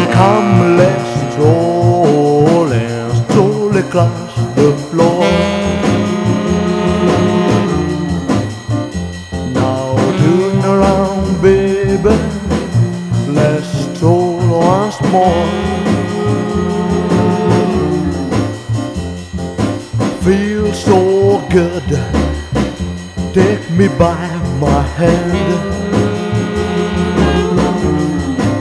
Come, let's stroll across the floor. Now turn around, baby, let's stroll once more. Feels so good, take me by my hand.